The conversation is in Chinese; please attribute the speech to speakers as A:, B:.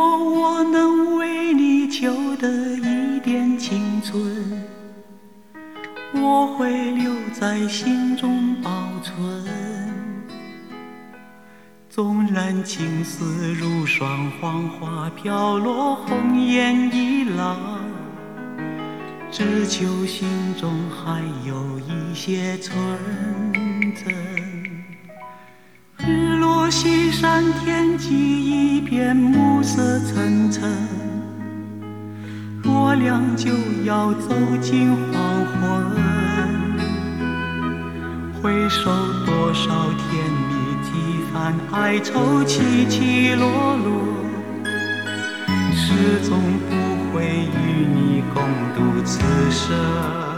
A: 我能为你求得一点青春，我会留在心中保存。纵然青丝如霜，黄花飘落，红颜已老，只求心中还有一些纯真。日落西山，天际一片暮色沉沉，我俩就要走进黄昏。回首多少甜蜜，几番哀愁，起起落落，始终不会与你共度此生。